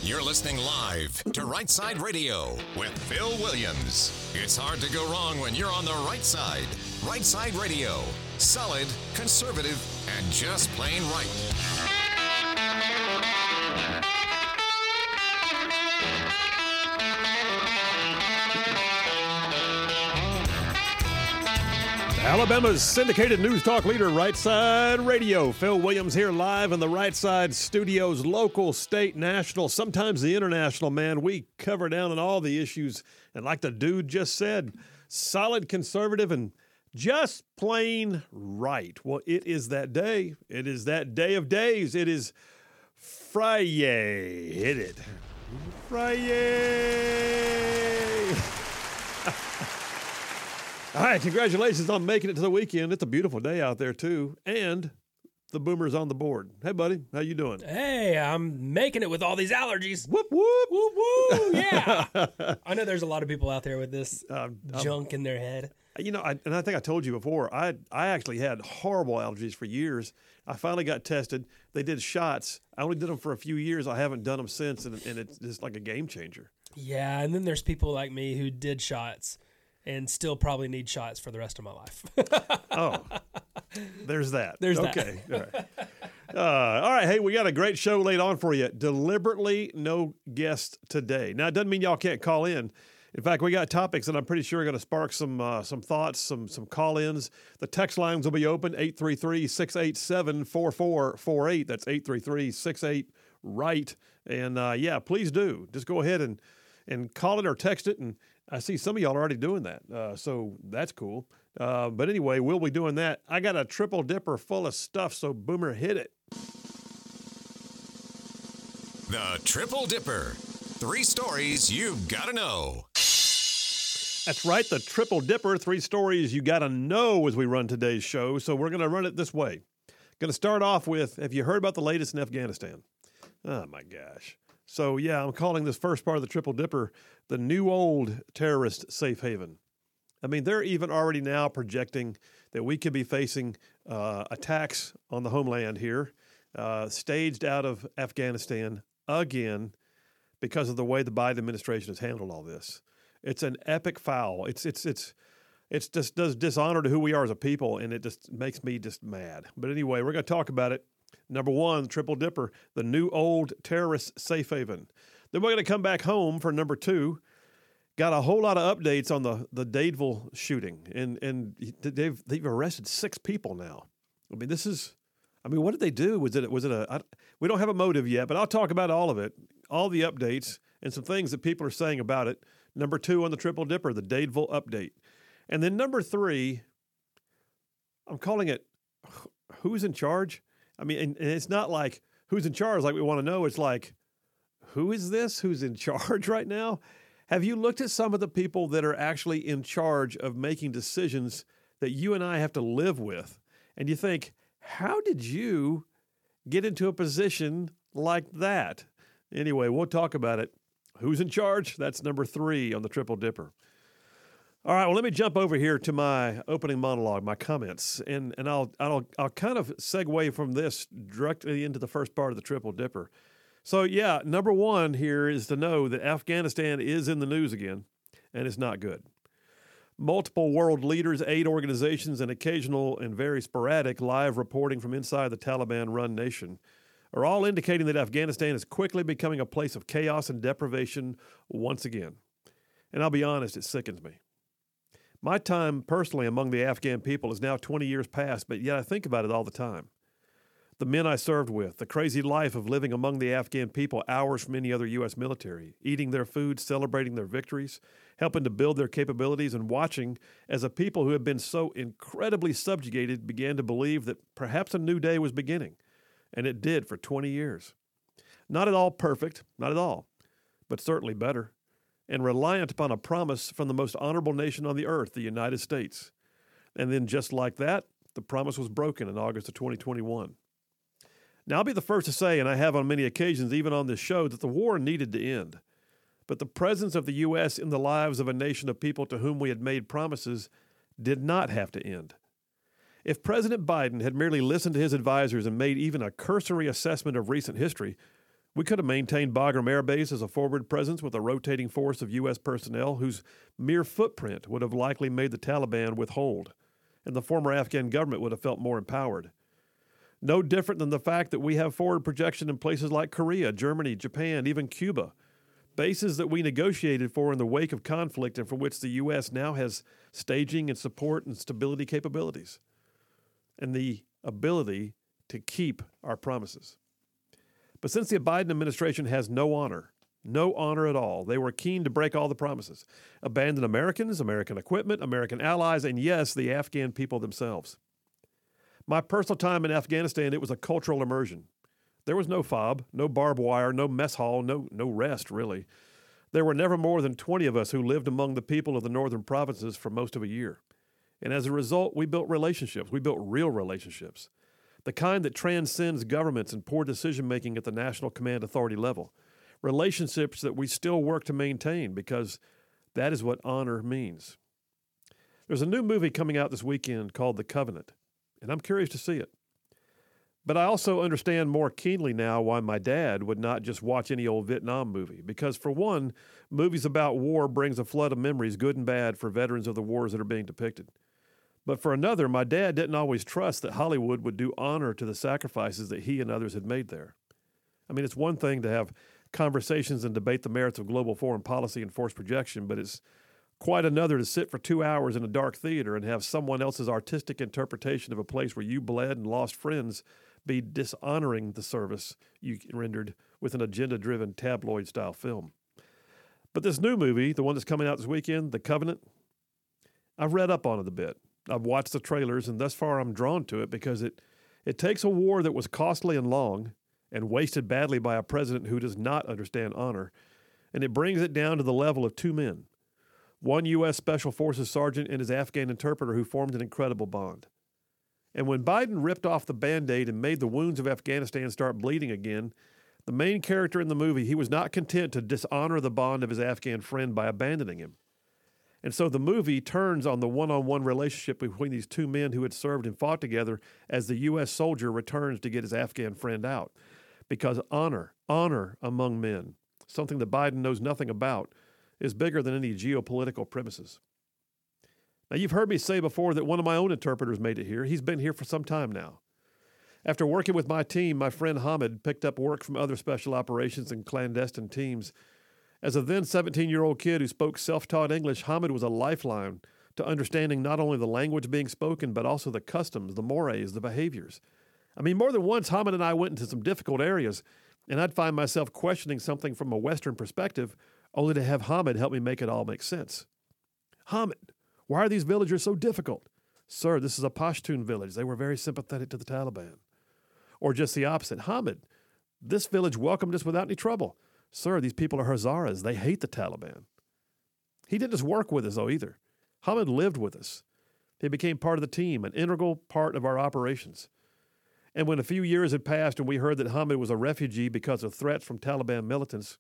You're listening live to Right Side Radio with Phil Williams. It's hard to go wrong when you're on the right side. Right Side Radio. Solid, conservative, and just plain right. Alabama's syndicated news talk leader, Right Side Radio. Phil Williams here live in the Right Side studios, local, state, national, sometimes the international, man. We cover down on all the issues. And like the dude just said, solid, conservative, and just plain right. Well, it is that day. It is that day of days. It is Friday. Hit it. Friday. All right, congratulations on making it to the weekend. It's a beautiful day out there, too. And the Boomer's on the board. Hey, buddy, how you doing? Hey, I'm making it with all these allergies. Whoop, whoop. Whoop, whoop, yeah. I know there's a lot of people out there with this junk in their head. You know, I think I told you before, I actually had horrible allergies for years. I finally got tested. They did shots. I only did them for a few years. I haven't done them since, and it's just like a game changer. Yeah, and then there's people like me who did shots and still probably need shots for the rest of my life. Oh, there's that. There's okay. That. All right. Hey, we got a great show laid on for you. Deliberately no guest today. Now, it doesn't mean y'all can't call in. In fact, we got topics that I'm pretty sure are going to spark some thoughts, some call-ins. The text lines will be open, 833-687-4448. That's 833-68-RIGHT. And, yeah, please do. Just go ahead and call it or text it, and I see some of y'all already doing that, so that's cool. But anyway, we'll be doing that. I got a triple dipper full of stuff, so Boomer, hit it. The Triple Dipper. 3 stories you've got to know. That's right, the Triple Dipper, 3 stories you got to know as we run today's show. So we're going to run it this way. Going to start off with, have you heard about the latest in Afghanistan? Oh, my gosh. So, yeah, I'm calling this first part of the Triple Dipper the new old terrorist safe haven. I mean, they're even already now projecting that we could be facing attacks on the homeland here, staged out of Afghanistan again because of the way the Biden administration has handled all this. It's an epic foul. It's just does dishonor to who we are as a people, and it just makes me just mad. But anyway, we're going to talk about it. Number 1, Triple Dipper, the new old terrorist safe haven. Then we're going to come back home for number 2. Got a whole lot of updates on the Dadeville shooting, and they've arrested 6 people now. I mean, what did they do? We don't have a motive yet, but I'll talk about all of it, all the updates, and some things that people are saying about it. Number 2 on the Triple Dipper, the Dadeville update. And then number 3, I'm calling it who's in charge? I mean, and it's not like who's in charge like we want to know. It's like, who is this? Who's in charge right now? Have you looked at some of the people that are actually in charge of making decisions that you and I have to live with? And you think, how did you get into a position like that? Anyway, we'll talk about it. Who's in charge? That's number 3 on the Triple Dipper. All right, well, let me jump over here to my opening monologue, my comments, and I'll kind of segue from this directly into the first part of the Triple Dipper. So, yeah, number 1 here is to know that Afghanistan is in the news again, and it's not good. Multiple world leaders, aid organizations, and occasional and very sporadic live reporting from inside the Taliban-run nation are all indicating that Afghanistan is quickly becoming a place of chaos and deprivation once again. And I'll be honest, it sickens me. My time personally among the Afghan people is now 20 years past, but yet I think about it all the time. The men I served with, the crazy life of living among the Afghan people hours from any other U.S. military, eating their food, celebrating their victories, helping to build their capabilities, and watching as a people who had been so incredibly subjugated began to believe that perhaps a new day was beginning. And it did for 20 years. Not at all perfect, not at all, but certainly better, and reliant upon a promise from the most honorable nation on the earth, the United States. And then just like that, the promise was broken in August of 2021. Now, I'll be the first to say, and I have on many occasions, even on this show, that the war needed to end. But the presence of the U.S. in the lives of a nation of people to whom we had made promises did not have to end. If President Biden had merely listened to his advisors and made even a cursory assessment of recent history, We could have maintained Bagram Air Base as a forward presence with a rotating force of U.S. personnel whose mere footprint would have likely made the Taliban withhold, and the former Afghan government would have felt more empowered. No different than the fact that we have forward projection in places like Korea, Germany, Japan, even Cuba, bases that we negotiated for in the wake of conflict and from which the U.S. now has staging and support and stability capabilities, and the ability to keep our promises. But since the Biden administration has no honor at all, they were keen to break all the promises, abandon Americans, American equipment, American allies, and yes, the Afghan people themselves. My personal time in Afghanistan, it was a cultural immersion. There was no fob, no barbed wire, no mess hall, no rest, really. There were never more than 20 of us who lived among the people of the northern provinces for most of a year. And as a result, we built relationships. We built real relationships. The kind that transcends governments and poor decision-making at the national command authority level. Relationships that we still work to maintain because that is what honor means. There's a new movie coming out this weekend called The Covenant, and I'm curious to see it. But I also understand more keenly now why my dad would not just watch any old Vietnam movie. Because for one, movies about war brings a flood of memories, good and bad, for veterans of the wars that are being depicted. But for another, my dad didn't always trust that Hollywood would do honor to the sacrifices that he and others had made there. I mean, it's one thing to have conversations and debate the merits of global foreign policy and force projection, but it's quite another to sit for 2 hours in a dark theater and have someone else's artistic interpretation of a place where you bled and lost friends be dishonoring the service you rendered with an agenda-driven tabloid-style film. But this new movie, the one that's coming out this weekend, The Covenant, I've read up on it a bit. I've watched the trailers, and thus far I'm drawn to it because it takes a war that was costly and long and wasted badly by a president who does not understand honor, and it brings it down to the level of two men, one U.S. Special Forces sergeant and his Afghan interpreter who formed an incredible bond. And when Biden ripped off the Band-Aid and made the wounds of Afghanistan start bleeding again, the main character in the movie, he was not content to dishonor the bond of his Afghan friend by abandoning him. And so the movie turns on the one-on-one relationship between these two men who had served and fought together as the U.S. soldier returns to get his Afghan friend out. Because honor among men, something that Biden knows nothing about, is bigger than any geopolitical premises. Now, you've heard me say before that one of my own interpreters made it here. He's been here for some time now. After working with my team, my friend Hamid picked up work from other special operations and clandestine teams. As a then 17-year-old kid who spoke self-taught English, Hamid was a lifeline to understanding not only the language being spoken, but also the customs, the mores, the behaviors. I mean, more than once, Hamid and I went into some difficult areas, and I'd find myself questioning something from a Western perspective, only to have Hamid help me make it all make sense. Hamid, why are these villagers so difficult? Sir, this is a Pashtun village. They were very sympathetic to the Taliban. Or just the opposite. Hamid, this village welcomed us without any trouble. Sir, these people are Hazaras. They hate the Taliban. He didn't just work with us, though, either. Hamid lived with us. He became part of the team, an integral part of our operations. And when a few years had passed and we heard that Hamid was a refugee because of threats from Taliban militants,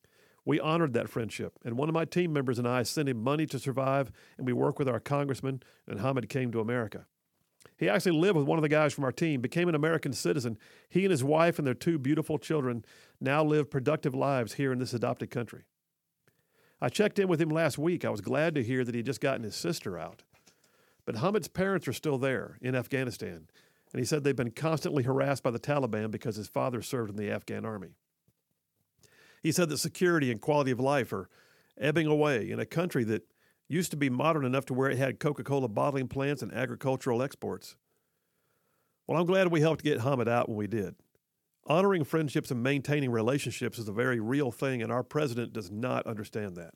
we honored that friendship. And one of my team members and I sent him money to survive, and we worked with our congressman, and Hamid came to America. He actually lived with one of the guys from our team, became an American citizen. He and his wife and their two beautiful children now live productive lives here in this adopted country. I checked in with him last week. I was glad to hear that he had just gotten his sister out. But Hamid's parents are still there in Afghanistan, and he said they've been constantly harassed by the Taliban because his father served in the Afghan army. He said that security and quality of life are ebbing away in a country that used to be modern enough to where it had Coca-Cola bottling plants and agricultural exports. Well, I'm glad we helped get Hamid out when we did. Honoring friendships and maintaining relationships is a very real thing, and our president does not understand that.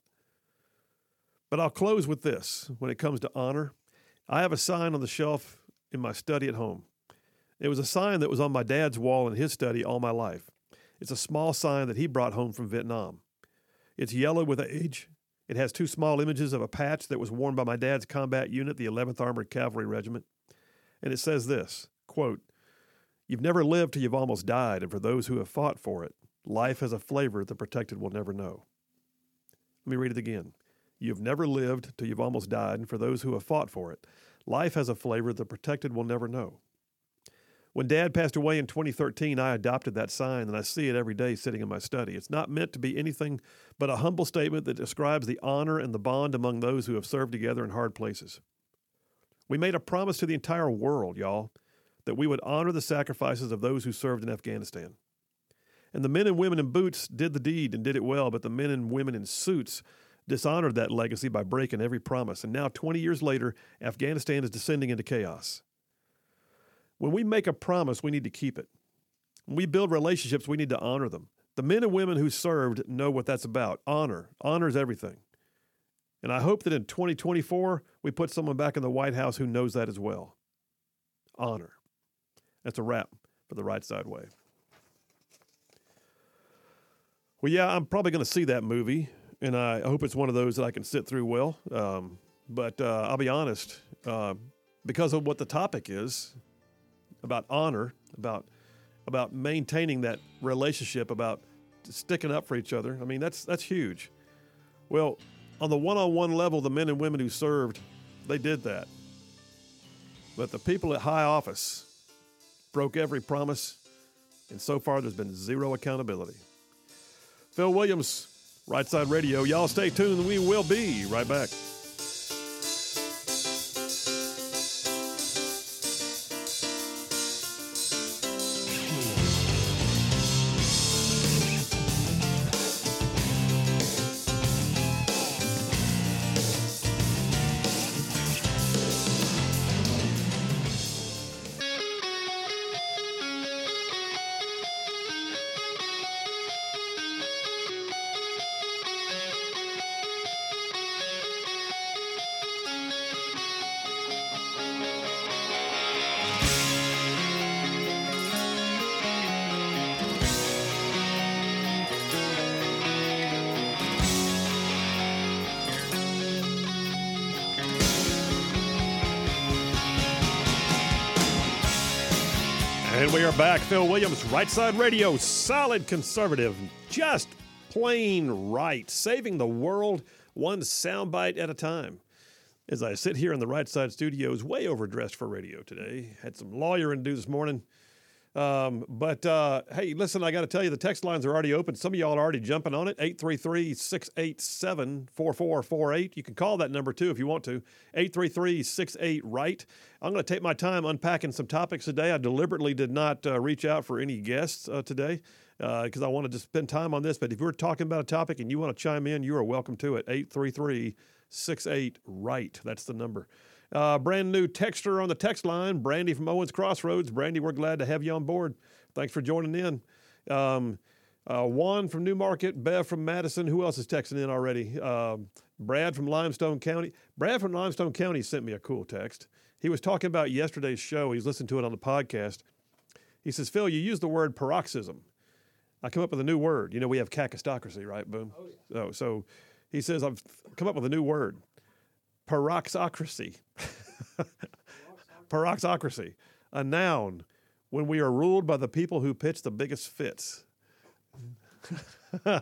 But I'll close with this. When it comes to honor, I have a sign on the shelf in my study at home. It was a sign that was on my dad's wall in his study all my life. It's a small sign that he brought home from Vietnam. It's yellow with age. It has two small images of a patch that was worn by my dad's combat unit, the 11th Armored Cavalry Regiment. And it says this, quote, "You've never lived till you've almost died, and for those who have fought for it, life has a flavor the protected will never know." Let me read it again. You've never lived till you've almost died, and for those who have fought for it, life has a flavor the protected will never know. When Dad passed away in 2013, I adopted that sign, and I see it every day sitting in my study. It's not meant to be anything but a humble statement that describes the honor and the bond among those who have served together in hard places. We made a promise to the entire world, y'all, that we would honor the sacrifices of those who served in Afghanistan. And the men and women in boots did the deed and did it well, but the men and women in suits dishonored that legacy by breaking every promise. And now, 20 years later, Afghanistan is descending into chaos. When we make a promise, we need to keep it. When we build relationships, we need to honor them. The men and women who served know what that's about. Honor. Honor is everything. And I hope that in 2024, we put someone back in the White House who knows that as well. Honor. That's a wrap for the Right Side Way. Well, yeah, I'm probably going to see that movie, and I hope it's one of those that I can sit through well. But I'll be honest, because of what the topic is, about honor, about maintaining that relationship, about sticking up for each other, I mean, that's huge. Well, on the one-on-one level, the men and women who served, they did that. But the people at high office broke every promise, and so far there's been zero accountability. Phil Williams, Right Side Radio. Y'all stay tuned. We will be right back. And we are back. Phil Williams, Right Side Radio, solid conservative, just plain right, saving the world one soundbite at a time. As I sit here in the Right Side Studios, way overdressed for radio today. Had some lawyering to do this morning. Hey, listen, I got to tell you, the text lines are already open. Some of y'all are already jumping on it. 833-687-4448. You can call that number, too, if you want to. 833-68-RIGHT. I'm going to take my time unpacking some topics today. I deliberately did not reach out for any guests today because I wanted to spend time on this. But if you're talking about a topic and you want to chime in, you are welcome to it. 833-68-RIGHT. That's the number. Brand new texter on the text line, Brandy from Owens Crossroads. Brandy, we're glad to have you on board. Thanks for joining in. Juan from Newmarket, Bev from Madison. Who else is texting in already? Brad from Limestone County. Brad from Limestone County sent me a cool text. He was talking about yesterday's show. He's listened to it on the podcast. He says, Phil, you used the word paroxysm. I come up with a new word. You know, we have cacistocracy, right? Boom. Oh, yeah. So he says, I've come up with a new word. Paroxocracy. Paroxocracy. A noun when we are ruled by the people who pitch the biggest fits. I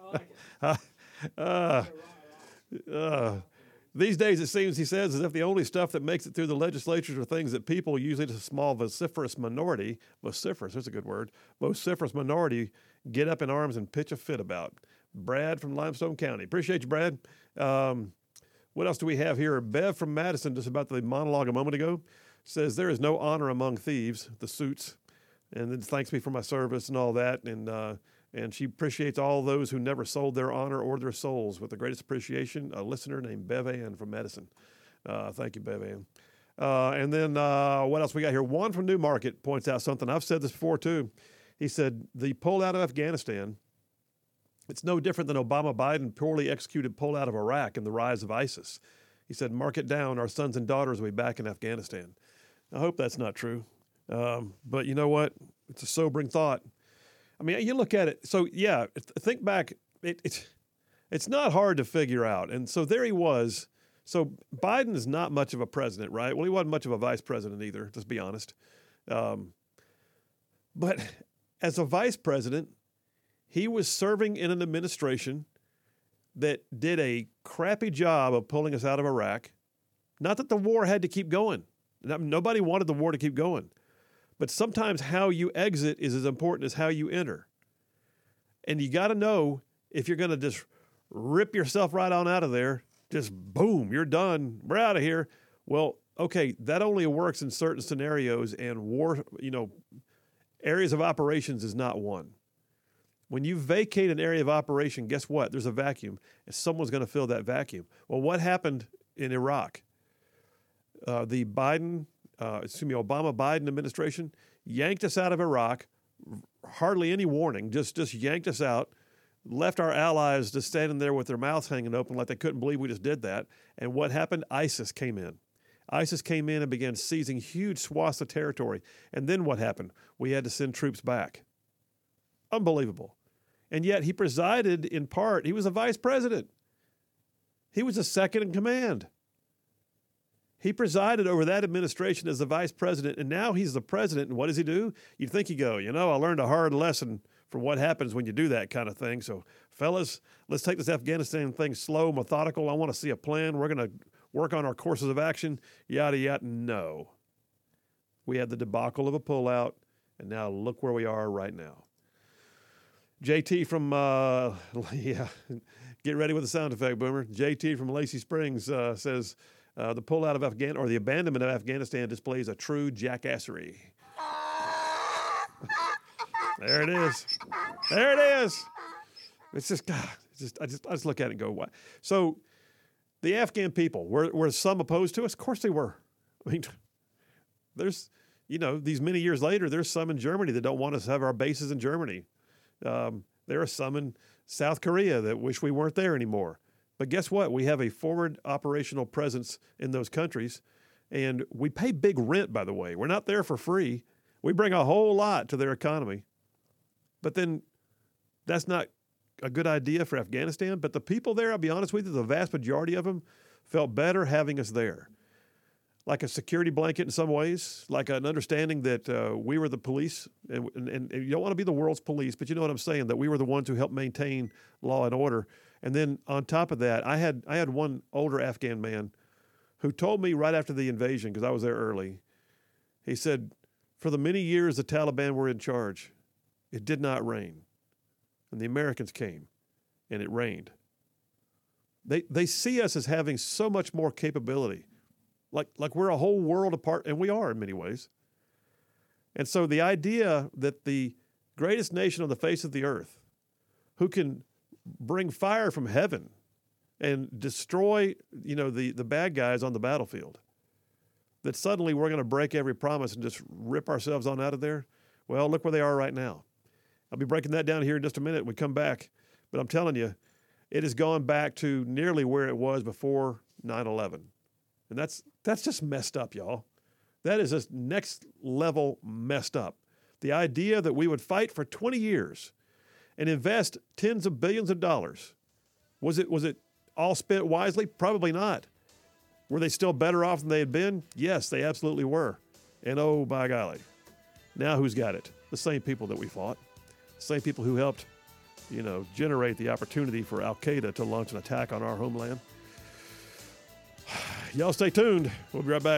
like it. These days, it seems, he says, as if the only stuff that makes it through the legislatures are things that people, usually a small vociferous minority, vociferous, that's a good word, vociferous minority, get up in arms and pitch a fit about. Brad from Limestone County. Appreciate you, Brad. What else do we have here? Bev from Madison, just about the monologue a moment ago, says there is no honor among thieves, the suits, and then thanks me for my service and all that. And she appreciates all those who never sold their honor or their souls. With the greatest appreciation, a listener named Bev Ann from Madison. Thank you, Bev Ann. And then what else we got here? Juan from Newmarket points out something. I've said this before, too. He said, the pullout of Afghanistan, it's no different than Obama-Biden poorly executed pullout of Iraq and the rise of ISIS. He said, mark it down. Our sons and daughters will be back in Afghanistan. I hope that's not true. But you know what? It's a sobering thought. I mean, you look at it. So, yeah, think back. It's not hard to figure out. And so there he was. So Biden is not much of a president, right? Well, he wasn't much of a vice president either, let's be honest. But as a vice president, he was serving in an administration that did a crappy job of pulling us out of Iraq. Not that the war had to keep going. Nobody wanted the war to keep going. But sometimes how you exit is as important as how you enter. And you got to know if you're going to just rip yourself right on out of there, just boom, you're done, we're out of here. Well, okay, that only works in certain scenarios, and war, areas of operations is not one. When you vacate an area of operation, guess what? There's a vacuum, and someone's going to fill that vacuum. Well, what happened in Iraq? The Obama-Biden administration yanked us out of Iraq, hardly any warning, just yanked us out, left our allies just standing there with their mouths hanging open like they couldn't believe we just did that. And what happened? ISIS came in. ISIS came in and began seizing huge swaths of territory. And then what happened? We had to send troops back. Unbelievable. And yet he presided in part. He was a vice president. He was a second in command. He presided over that administration as the vice president, and now he's the president. And what does he do? You'd think he'd go, I learned a hard lesson from what happens when you do that kind of thing. So, fellas, let's take this Afghanistan thing slow, methodical. I want to see a plan. We're going to work on our courses of action, yada, yada. No. We had the debacle of a pullout, and now look where we are right now. JT from, get ready with the sound effect, Boomer. JT from Lacey Springs says, the pullout of Afghanistan, or the abandonment of Afghanistan, displays a true jackassery. There it is. There it is. It's just, God. I just look at it and go, what? So, the Afghan people, were some opposed to us? Of course they were. I mean, there's, these many years later, there's some in Germany that don't want us to have our bases in Germany. There are some in South Korea that wish we weren't there anymore. But guess what? We have a forward operational presence in those countries, and we pay big rent, by the way. We're not there for free. We bring a whole lot to their economy. But then that's not a good idea for Afghanistan. But the people there, I'll be honest with you, the vast majority of them felt better having us there. Like a security blanket in some ways, like an understanding that we were the police. And you don't want to be the world's police, but you know what I'm saying, that we were the ones who helped maintain law and order. And then on top of that, I had one older Afghan man who told me right after the invasion, because I was there early, he said, for the many years the Taliban were in charge, it did not rain. And the Americans came, and it rained. They see us as having so much more capability, like we're a whole world apart, and we are in many ways. And so the idea that the greatest nation on the face of the earth, who can bring fire from heaven and destroy, the bad guys on the battlefield, that suddenly we're going to break every promise and just rip ourselves on out of there. Well, look where they are right now. I'll be breaking that down here in just a minute when we come back. But I'm telling you, it has gone back to nearly where it was before 9/11. And that's just messed up, y'all. That is just next level messed up. The idea that we would fight for 20 years and invest tens of billions of dollars. Was it all spent wisely? Probably not. Were they still better off than they had been? Yes, they absolutely were. And oh, by golly, now who's got it? The same people that we fought. The same people who helped, generate the opportunity for Al-Qaeda to launch an attack on our homeland. Y'all stay tuned. We'll be right back.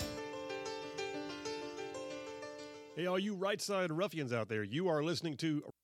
Hey, all you right side ruffians out there, you are listening to